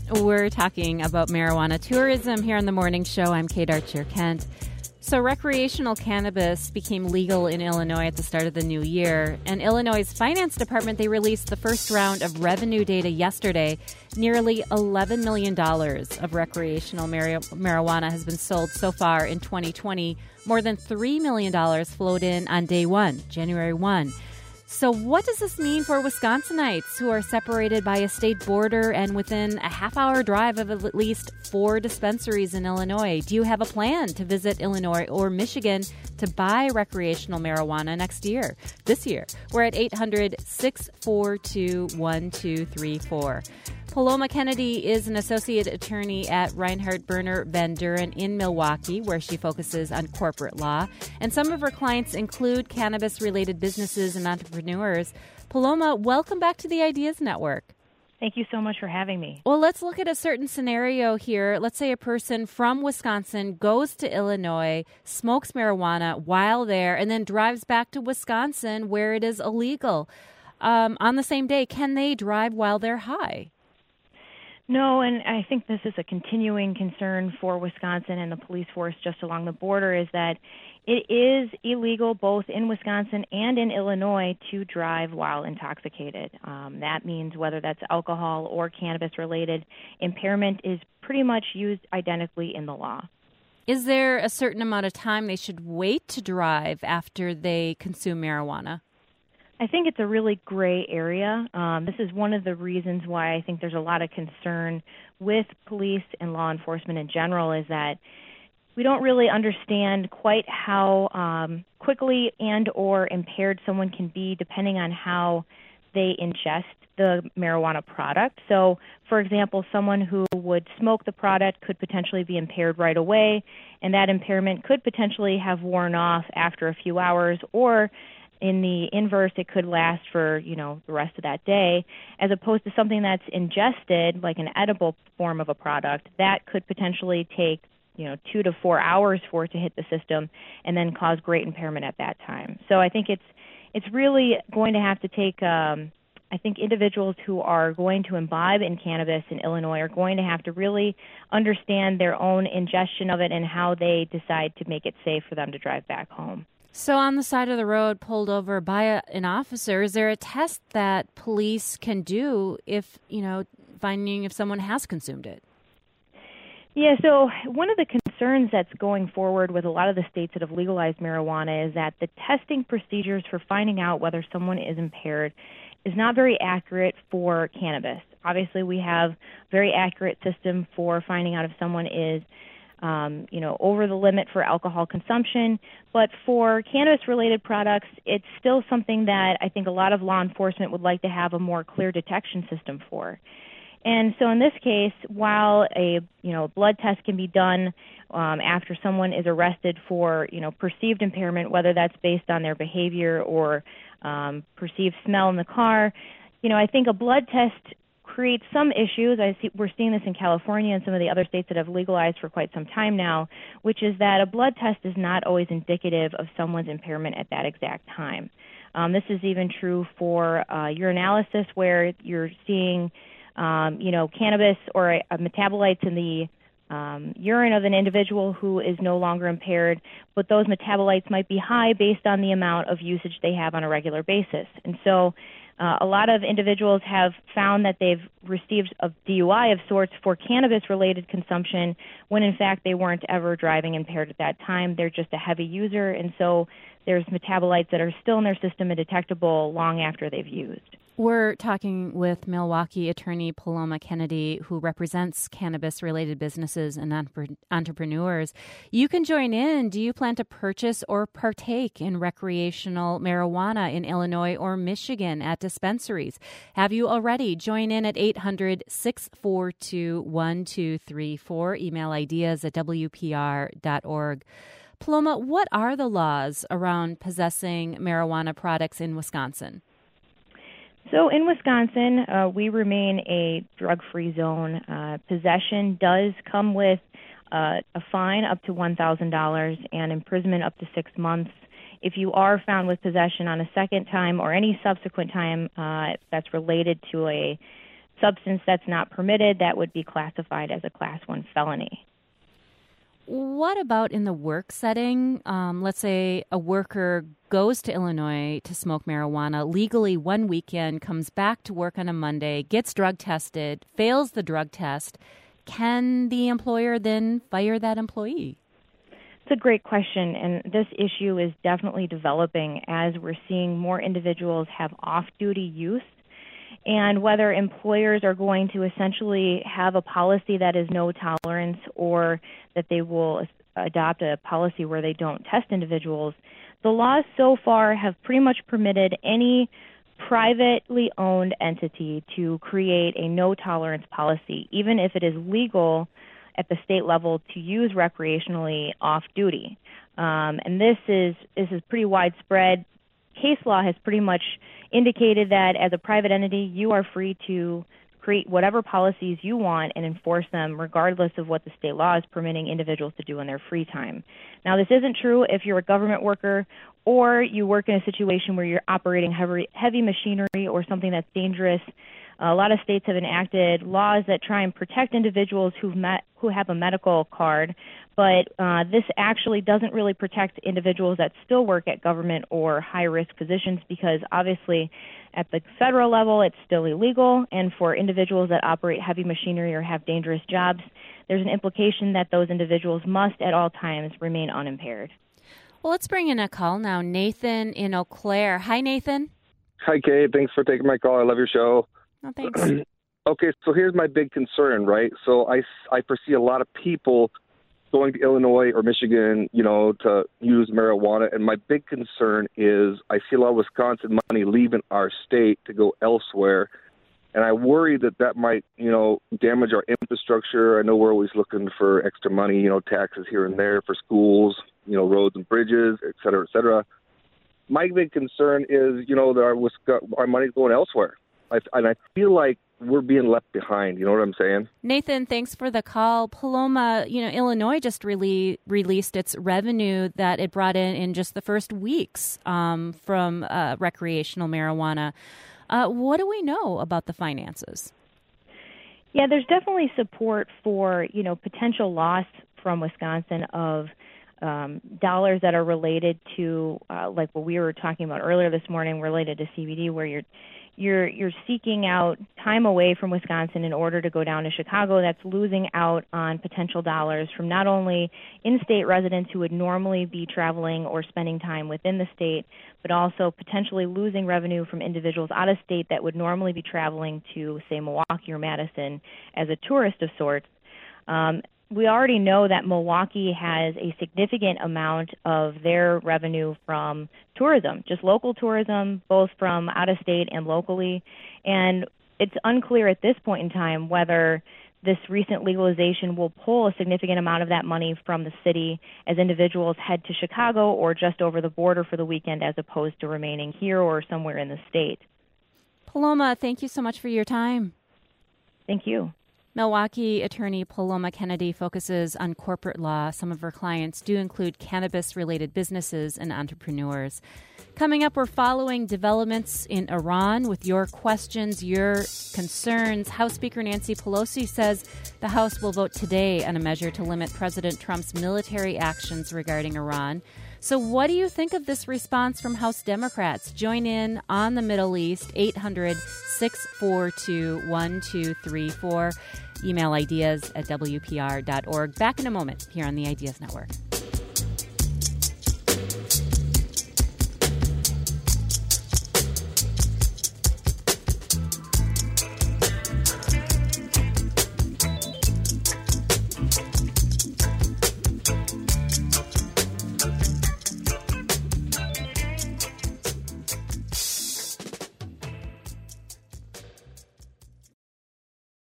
We're talking about marijuana tourism here on the morning show. I'm Kate Archer-Kent. So recreational cannabis became legal in Illinois at the start of the new year. And Illinois' finance department, they released the first round of revenue data yesterday. Nearly $11 million of recreational marijuana has been sold so far in 2020. More than $3 million flowed in on day one, January 1. So what does this mean for Wisconsinites who are separated by a state border and within a half-hour drive of at least 4 dispensaries in Illinois? Do you have a plan to visit Illinois or Michigan to buy recreational marijuana this year? We're at 800-642-1234. Paloma Kennedy is an associate attorney at Reinhardt Berner Van Duren in Milwaukee, where she focuses on corporate law. And some of her clients include cannabis-related businesses and entrepreneurs. Paloma, welcome back to the Ideas Network. Thank you so much for having me. Well, let's look at a certain scenario here. Let's say a person from Wisconsin goes to Illinois, smokes marijuana while there, and then drives back to Wisconsin where it is illegal. On the same day, can they drive while they're high? No, and I think this is a continuing concern for Wisconsin and the police force just along the border, is that it is illegal both in Wisconsin and in Illinois to drive while intoxicated. That means whether that's alcohol or cannabis-related, impairment is pretty much used identically in the law. Is there a certain amount of time they should wait to drive after they consume marijuana? I think it's a really gray area. This is one of the reasons why I think there's a lot of concern with police and law enforcement in general, is that we don't really understand quite how quickly and or impaired someone can be depending on how they ingest the marijuana product. So, for example, someone who would smoke the product could potentially be impaired right away, and that impairment could potentially have worn off after a few hours, or in the inverse, it could last for, the rest of that day, as opposed to something that's ingested, like an edible form of a product, that could potentially take, 2 to 4 hours for it to hit the system and then cause great impairment at that time. So I think it's really going to have to take, I think individuals who are going to imbibe in cannabis in Illinois are going to have to really understand their own ingestion of it and how they decide to make it safe for them to drive back home. So on the side of the road, pulled over by an officer, is there a test that police can do if, finding if someone has consumed it? Yeah, so one of the concerns that's going forward with a lot of the states that have legalized marijuana is that the testing procedures for finding out whether someone is impaired is not very accurate for cannabis. Obviously, we have a very accurate system for finding out if someone is over the limit for alcohol consumption. But for cannabis-related products, it's still something that I think a lot of law enforcement would like to have a more clear detection system for. And so in this case, while a blood test can be done after someone is arrested for perceived impairment, whether that's based on their behavior or perceived smell in the car, I think a blood test creates some issues. We're seeing this in California and some of the other states that have legalized for quite some time now, which is that a blood test is not always indicative of someone's impairment at that exact time. This is even true for urinalysis, where you're seeing, cannabis or metabolites in the urine of an individual who is no longer impaired, but those metabolites might be high based on the amount of usage they have on a regular basis. And so a lot of individuals have found that they've received a DUI of sorts for cannabis-related consumption when, in fact, they weren't ever driving impaired at that time. They're just a heavy user, and so there's metabolites that are still in their system and detectable long after they've used. We're talking with Milwaukee attorney Paloma Kennedy, who represents cannabis-related businesses and entrepreneurs. You can join in. Do you plan to purchase or partake in recreational marijuana in Illinois or Michigan at dispensaries? Have you already? Join in at 800-642-1234. Email ideas@wpr.org. Paloma, what are the laws around possessing marijuana products in Wisconsin? So in Wisconsin, we remain a drug-free zone. Possession does come with a fine up to $1,000 and imprisonment up to 6 months. If you are found with possession on a second time or any subsequent time that's related to a substance that's not permitted, that would be classified as a Class 1 felony. What about in the work setting? Let's say a worker goes to Illinois to smoke marijuana legally one weekend, comes back to work on a Monday, gets drug tested, fails the drug test. Can the employer then fire that employee? It's a great question, and this issue is definitely developing as we're seeing more individuals have off-duty use, and whether employers are going to essentially have a policy that is no tolerance or that they will adopt a policy where they don't test individuals. The laws so far have pretty much permitted any privately owned entity to create a no tolerance policy, even if it is legal at the state level to use recreationally off duty. And this is pretty widespread. Case law has pretty much indicated that as a private entity, you are free to create whatever policies you want and enforce them regardless of what the state law is permitting individuals to do in their free time. Now, this isn't true if you're a government worker or you work in a situation where you're operating heavy machinery or something that's dangerous. A lot of states have enacted laws that try and protect individuals who have a medical card, but this actually doesn't really protect individuals that still work at government or high-risk positions because obviously at the federal level it's still illegal, and for individuals that operate heavy machinery or have dangerous jobs, there's an implication that those individuals must at all times remain unimpaired. Well, let's bring in a call now. Nathan in Eau Claire. Hi, Nathan. Hi, Kate. Thanks for taking my call. I love your show. Oh, thanks. Okay, so here's my big concern, right? So I foresee a lot of people going to Illinois or Michigan, to use marijuana. And my big concern is I see a lot of Wisconsin money leaving our state to go elsewhere. And I worry that might, damage our infrastructure. I know we're always looking for extra money, taxes here and there for schools, roads and bridges, et cetera, et cetera. My big concern is, that our money's going elsewhere. And I feel like we're being left behind. You know what I'm saying? Nathan, thanks for the call. Paloma, Illinois just released its revenue that it brought in just the first weeks from recreational marijuana. What do we know about the finances? Yeah, there's definitely support for, potential loss from Wisconsin of dollars that are related to, like what we were talking about earlier this morning, related to CBD, where you're seeking out time away from Wisconsin in order to go down to Chicago. That's losing out on potential dollars from not only in-state residents who would normally be traveling or spending time within the state, but also potentially losing revenue from individuals out of state that would normally be traveling to, say, Milwaukee or Madison as a tourist of sorts. We already know that Milwaukee has a significant amount of their revenue from tourism, just local tourism, both from out of state and locally. And it's unclear at this point in time whether this recent legalization will pull a significant amount of that money from the city as individuals head to Chicago or just over the border for the weekend as opposed to remaining here or somewhere in the state. Paloma, thank you so much for your time. Thank you. Milwaukee attorney Paloma Kennedy focuses on corporate law. Some of her clients do include cannabis-related businesses and entrepreneurs. Coming up, we're following developments in Iran with your questions, your concerns. House Speaker Nancy Pelosi says the House will vote today on a measure to limit President Trump's military actions regarding Iran. So what do you think of this response from House Democrats? Join in on the Middle East, 800-642-1234. Email ideas at WPR.org. Back in a moment here on the Ideas Network.